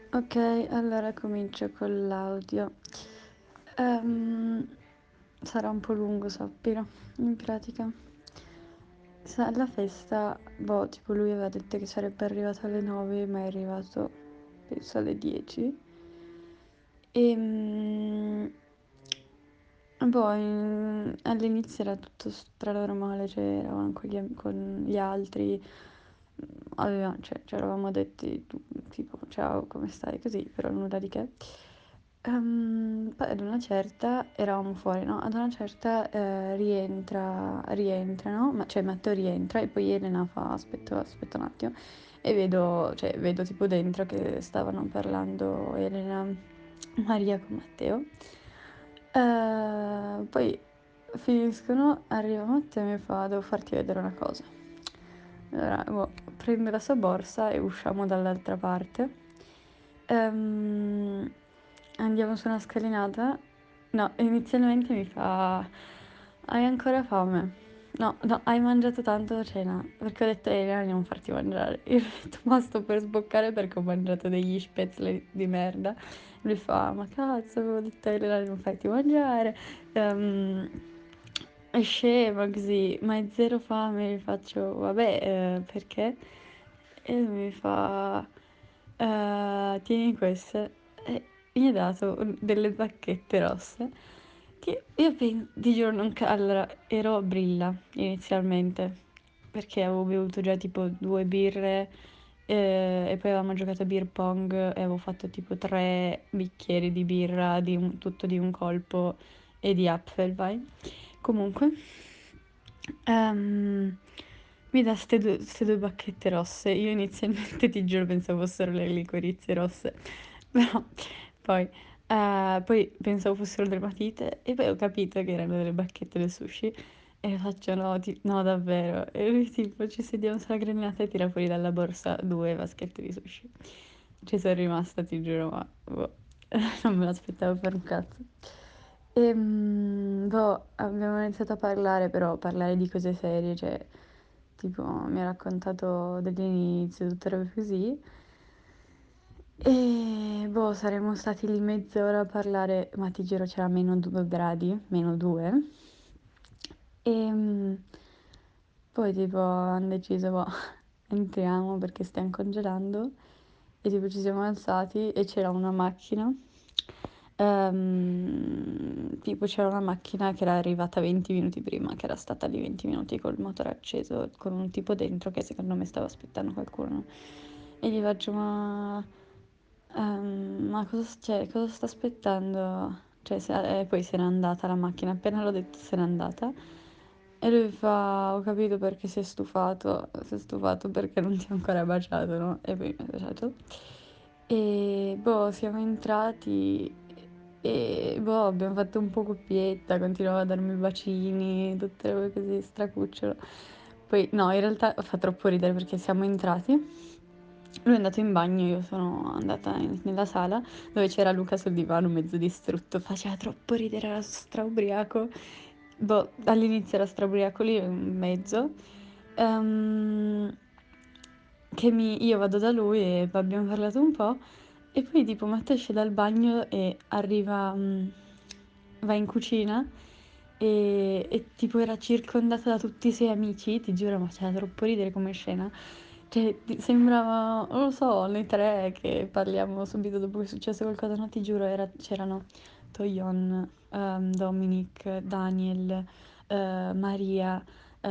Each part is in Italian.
Ok, allora comincio con l'audio. Ehm, Sarà un po' lungo, sappilo. In pratica, alla festa, boh, tipo lui aveva detto che sarebbe arrivato alle 9, ma è arrivato penso alle 10. E boh, all'inizio era tutto stranormale, cioè eravamo con gli altri, cioè, ci eravamo detti tipo ciao, come stai, così, però nulla di che. Poi ad una certa eravamo fuori, no? Ad una certa rientra, no? Cioè Matteo rientra e poi Elena fa aspetta un attimo e vedo tipo dentro che stavano parlando Elena, Maria con Matteo. Poi finiscono, arriva Matteo e mi fa devo farti vedere una cosa. Allora, boh, prende la sua borsa e usciamo dall'altra parte. Ehm, Andiamo su una scalinata. No, inizialmente mi fa: Hai ancora fame? No, no, hai mangiato tanto a cena. Perché ho detto a Elena di non farti mangiare. Io ho detto, ma sto per sboccare perché ho mangiato degli spätzle di merda. Lui fa: Ma cazzo, avevo detto a Elena di non farti mangiare. Ehm, è scema così, ma è zero fame. Gli faccio: Vabbè, perché? E lui mi fa: Tieni queste. E mi ha dato delle bacchette rosse che io ti giuro allora ero a Brilla inizialmente perché avevo bevuto già tipo due birre e poi avevamo giocato a beer pong e avevo fatto tipo 3 bicchieri di birra tutto di un colpo e di Apfelwein. Comunque, ehm, mi dà ste due bacchette rosse. Io inizialmente ti giuro pensavo fossero le licorizie rosse, però poi, poi pensavo fossero delle matite e poi ho capito che erano delle bacchette del sushi e faccio no, no davvero. E lui tipo ci sediamo sulla granata e tira fuori dalla borsa due vaschette di sushi. Ci sono rimasta, ti giuro, ma boh, non me l'aspettavo per un cazzo. Boh, abbiamo iniziato a parlare, però parlare di cose serie, cioè, tipo, mi ha raccontato dell'inizio, tutte robe così. E boh, saremmo stati lì mezz'ora a parlare, ma ti giuro c'era meno 2 gradi, meno 2. E poi tipo hanno deciso, boh, entriamo perché stiamo congelando. E tipo ci siamo alzati e c'era una macchina. Tipo c'era una macchina che era arrivata 20 minuti prima, che era stata lì 20 minuti col motore acceso, con un tipo dentro che secondo me stava aspettando qualcuno. E gli faccio, ma cosa sta aspettando? Cioè, e poi se n'è andata la macchina, appena l'ho detto se n'è andata. E lui fa, ho capito perché si è stufato perché non ti ho ancora baciato, no? E poi mi ha baciato. E boh, siamo entrati e boh, abbiamo fatto un po' coppietta, continuava a darmi bacini, tutte le robe così, stracucciolo. Poi no, in realtà fa troppo ridere perché siamo entrati, lui è andato in bagno, io sono andata nella sala dove c'era Luca sul divano mezzo distrutto, faceva troppo ridere, era straubriaco. Boh, all'inizio era straubriaco lì in mezzo. Ehm, io vado da lui e abbiamo parlato un po'. E poi tipo Matteo esce dal bagno e arriva, va in cucina e tipo era circondata da tutti i suoi amici, ti giuro, ma c'era troppo ridere come scena. Cioè, sembrava, non lo so, noi tre che parliamo subito dopo che è successo qualcosa, no, ti giuro, c'erano Toyon, Dominic, Daniel, Maria,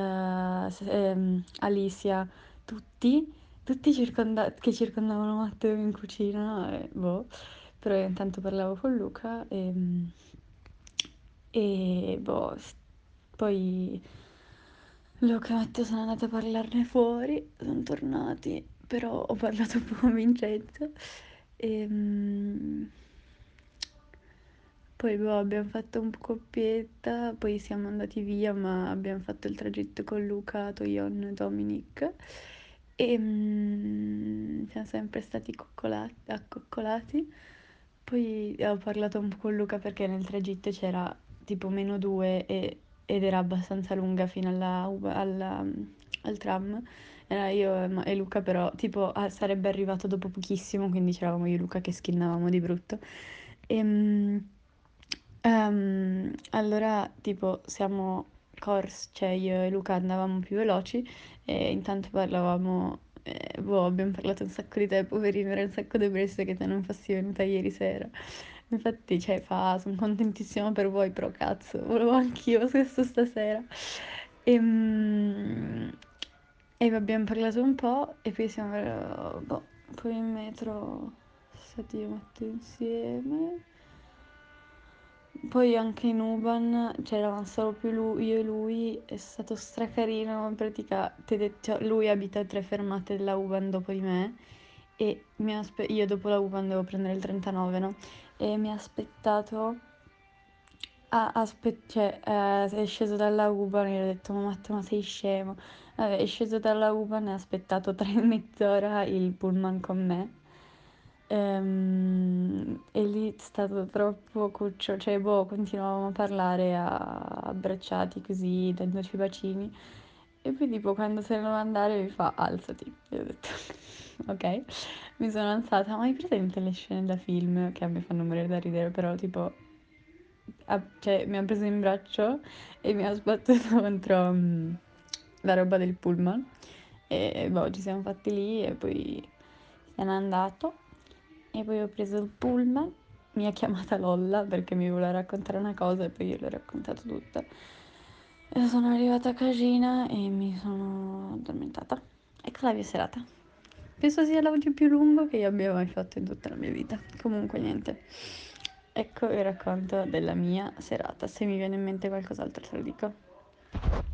Alicia, tutti, che circondavano Matteo in cucina, e boh. Però io intanto parlavo con Luca e boh, poi Luca e Matteo sono andati a parlarne fuori, sono tornati, però ho parlato un po' con Vincenzo e poi boh, abbiamo fatto un po' coppietta, poi siamo andati via, ma abbiamo fatto il tragitto con Luca, Toyon e Dominic e siamo sempre stati accoccolati. Poi ho parlato un po' con Luca perché nel tragitto c'era tipo -2 ed era abbastanza lunga fino al tram Era io e Luca, però tipo sarebbe arrivato dopo pochissimo, quindi c'eravamo io e Luca che skinnavamo di brutto. Allora tipo siamo corsi, cioè io e Luca andavamo più veloci e intanto parlavamo, boh, abbiamo parlato un sacco di te, poverino, era un sacco depresso che te non fossi venuta ieri sera. Infatti, cioè, sono contentissima per voi, però cazzo, volevo anch'io questo stasera. E abbiamo parlato un po' e poi siamo, boh, poi in metro stati io e Matteo insieme. Poi anche in Uban c'eravamo solo più io e lui, è stato stracarino, in pratica cioè, lui abita a 3 fermate della Uban dopo di me e io dopo la Uban devo prendere il 39, no? E mi ha aspettato, cioè è sceso dalla Uban e gli ho detto ma Matteo ma sei scemo? Vabbè, è sceso dalla Uban e ha aspettato 3 mezz'ora il pullman con me. E lì è stato troppo cuccio, cioè boh, continuavamo a parlare abbracciati così, dandoci bacini. E poi tipo quando se ne doveva andare mi fa alzati. E ho detto ok. Mi sono alzata, ma hai presente le scene da film che a me fanno morire da ridere, però tipo cioè, mi ha preso in braccio e mi ha sbattuto contro la roba del pullman. E boh, ci siamo fatti lì e poi se n'è andato. E poi ho preso il pullman, mi ha chiamata Lolla perché mi voleva raccontare una cosa e poi io le ho raccontato tutta. E sono arrivata a casina e mi sono addormentata. Ecco la mia serata. Penso sia l'audio più lungo che io abbia mai fatto in tutta la mia vita. Comunque niente. Ecco il racconto della mia serata. Se mi viene in mente qualcos'altro te lo dico.